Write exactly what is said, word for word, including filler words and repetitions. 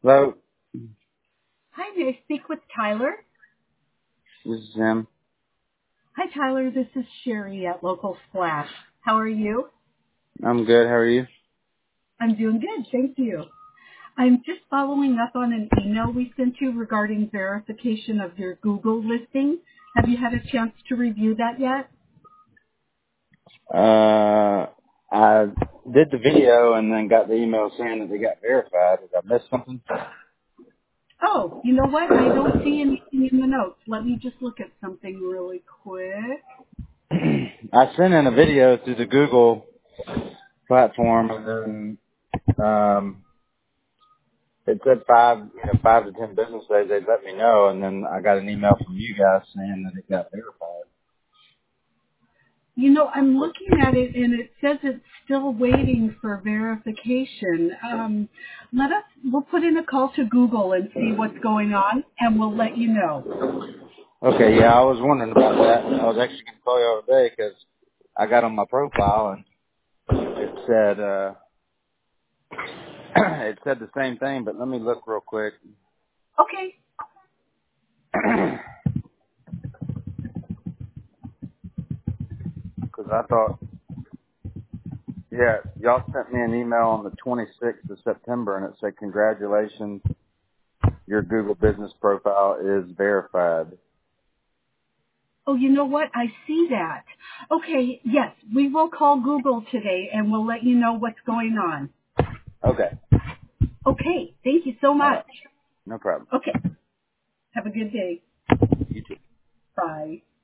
Hello, Hi, may I speak with Tyler? this is Jim. Hi, Tyler. This is Sherry at Local Splash. How are you? I'm good. How are you? I'm doing good, thank you. I'm just following up on an email we sent you regarding verification of your Google listing. Have you had a chance to review that yet? Uh, I did the video and then got the email saying that they got verified. Did I miss something? Oh, you know what? I don't see anything in the notes. Let me just look at something really quick. I sent in a video through the Google platform, and then um, it said five, you know, five to ten business days. They'd let me know, and then I got an email from you guys saying that it got verified. You know, I'm looking at it and it says it's still waiting for verification. Um, let us, we'll put in a call to Google and see what's going on and we'll let you know. Okay, yeah, I was wondering about that. I was actually going to call you all day because I got on my profile and it said. uh It said the same thing, but let me look real quick. Okay. Because I thought, yeah, y'all sent me an email on the twenty-sixth of September, and it said, congratulations, your Google business profile is verified. Oh, you know what? I see that. Okay. Yes, we will call Google today and we'll let you know what's going on. Okay. Okay. Thank you so All right. much. No problem. Okay. Have a good day. You too. Bye.